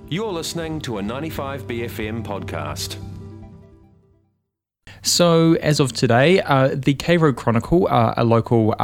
You're listening to a 95BFM podcast. So, as of today, the K Road Chronicle, a local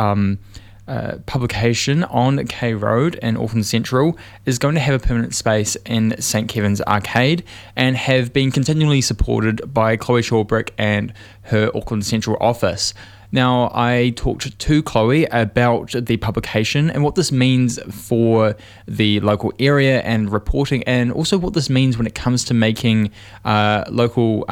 publication on K Road in Auckland Central, is going to have a permanent space in St Kevin's Arcade and have been continually supported by Chloe Shawbrick and her Auckland Central office. Now, I talked to Chloe about the publication and what this means for the local area and reporting, and also what this means when it comes to making local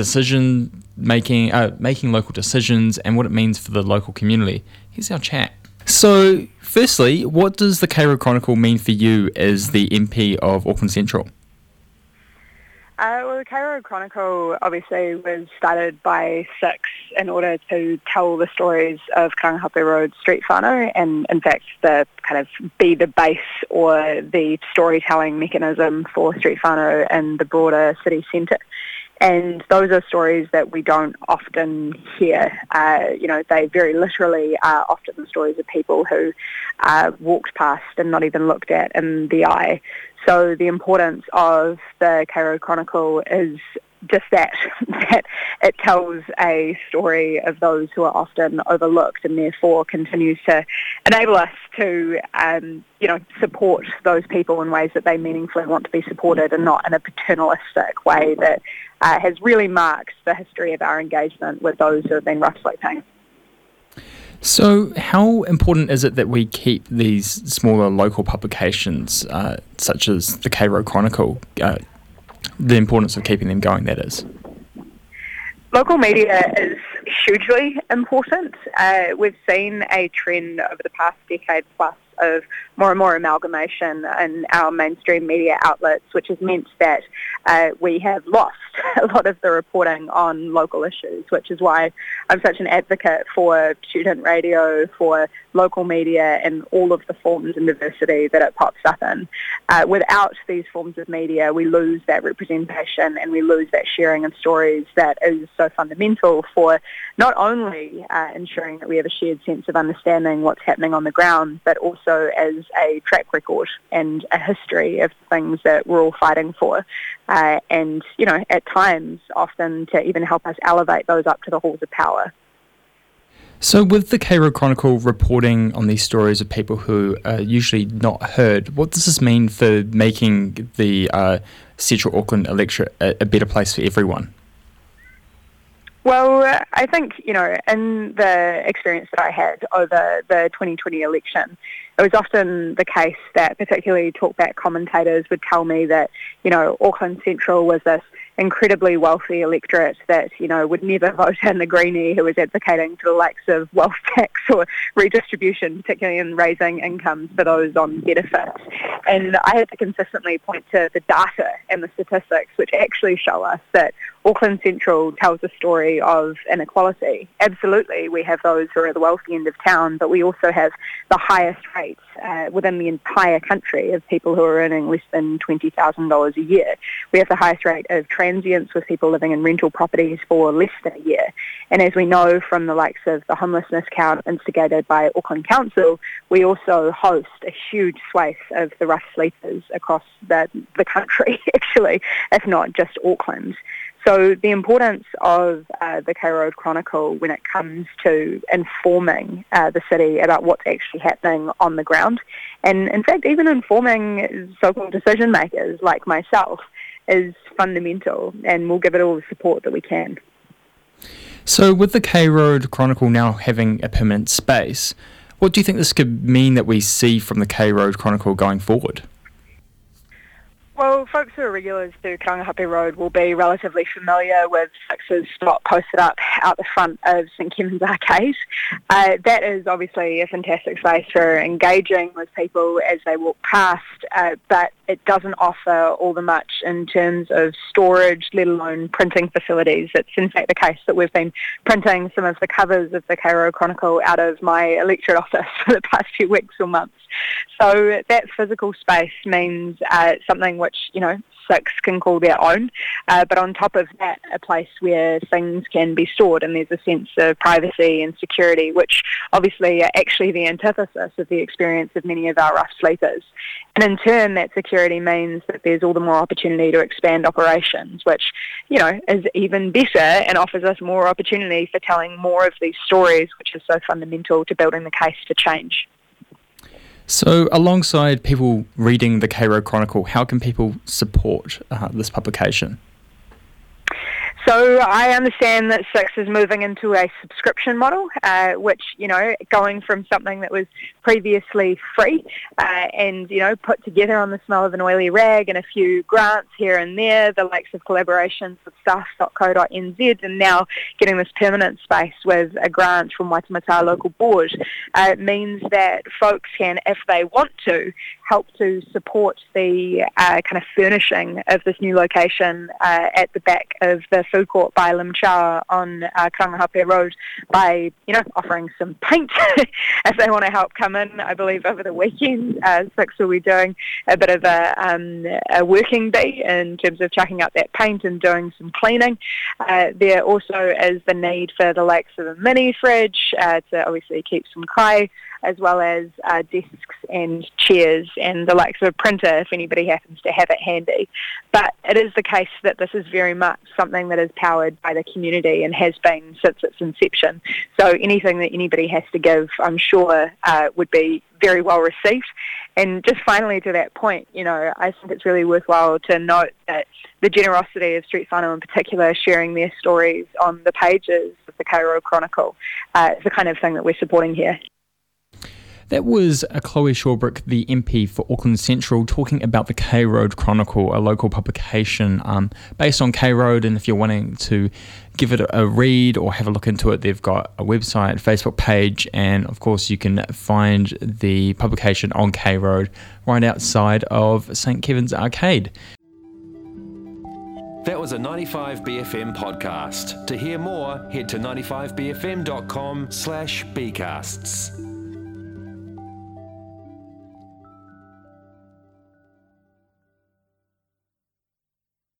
making local decisions, and what it means for the local community. Here's our chat. So, firstly, what does the K Road Chronicle mean for you as the MP of Auckland Central? Well, the K Road Chronicle obviously was started by Six in order to tell the stories of Karangahape Road street whānau, and in fact be the base or the storytelling mechanism for street whānau in the broader city centre. And those are stories that we don't often hear. They very literally are often the stories of people who walked past and not even looked at in the eye. So the importance of the K Road Chronicle is just that it tells a story of those who are often overlooked, and therefore continues to enable us to support those people in ways that they meaningfully want to be supported, and not in a paternalistic way that has really marked the history of our engagement with those who have been rough sleeping. So how important is it that we keep these smaller local publications, such as the K Road Chronicle, the importance of keeping them going, that is? Local media is hugely important. We've seen a trend over the past decade plus of more and more amalgamation in our mainstream media outlets, which has meant that we have lost a lot of the reporting on local issues, which is why I'm such an advocate for student radio, for local media, and all of the forms and diversity that it pops up in. Without these forms of media, we lose that representation and we lose that sharing of stories that is so fundamental for not only ensuring that we have a shared sense of understanding what's happening on the ground, but also as a track record and a history of things that we're all fighting for. And at times, often to even help us elevate those up to the halls of power. So with the K Road Chronicle reporting on these stories of people who are usually not heard, what does this mean for making the Central Auckland electorate a better place for everyone? Well, I think, in the experience that I had over the 2020 election, it was often the case that particularly talkback commentators would tell me that, Auckland Central was this incredibly wealthy electorate that, would never vote in the Greenie who was advocating for the likes of wealth tax or redistribution, particularly in raising incomes for those on benefits. And I had to consistently point to the data and the statistics which actually show us that Auckland Central tells a story of inequality. Absolutely, we have those who are at the wealthy end of town, but we also have the highest rates within the entire country of people who are earning less than $20,000 a year. We have the highest rate of transients with people living in rental properties for less than a year. And as we know from the likes of the homelessness count instigated by Auckland Council, we also host a huge swathe of the rough sleepers across the country, actually, if not just Auckland. So the importance of the K Road Chronicle when it comes to informing the city about what's actually happening on the ground, and in fact even informing so-called decision makers like myself, is fundamental, and we'll give it all the support that we can. So with the K Road Chronicle now having a permanent space, what do you think this could mean that we see from the K Road Chronicle going forward? Well, folks who are regulars to Karangahape Road will be relatively familiar with Six's spot posted up out the front of St Kevin's Arcade. That is obviously a fantastic space for engaging with people as they walk past, but it doesn't offer all the much in terms of storage, let alone printing facilities. It's in fact the case that we've been printing some of the covers of the K Road Chronicle out of my electorate office for the past few weeks or months. So that physical space means something which, Six can call their own. But on top of that, a place where things can be stored and there's a sense of privacy and security, which obviously are actually the antithesis of the experience of many of our rough sleepers. And in turn, that security means that there's all the more opportunity to expand operations, which, is even better and offers us more opportunity for telling more of these stories, which is so fundamental to building the case for change. So alongside people reading the K Road Chronicle, how can people support this publication? So I understand that Six is moving into a subscription model, which, going from something that was previously free and, put together on the smell of an oily rag and a few grants here and there, the likes of collaborations with staff.co.nz, and now getting this permanent space with a grant from Waitemata local board, means that folks can, if they want to, help to support the kind of furnishing of this new location at the back of the food court by Lim Chow on Karangahape Road by, offering some paint if they want to help come in. I believe over the weekend, Six will be doing a bit of a working day in terms of chucking up that paint and doing some cleaning. There also is the need for the likes of a mini fridge to obviously keep some kai, as well as desks and chairs and the likes of a printer if anybody happens to have it handy. But it is the case that this is very much something that is powered by the community and has been since its inception. So anything that anybody has to give, I'm sure, would be very well received. And just finally to that point, I think it's really worthwhile to note that the generosity of Street Whānau in particular, sharing their stories on the pages of the K Road Chronicle, is the kind of thing that we're supporting here. That was Chloe Shawbrook, the MP for Auckland Central, talking about the K Road Chronicle, a local publication based on K Road. And if you're wanting to give it a read or have a look into it, they've got a website, Facebook page, and of course you can find the publication on K Road right outside of St Kevin's Arcade. That was a 95BFM podcast. To hear more, head to 95bfm.com/bcasts.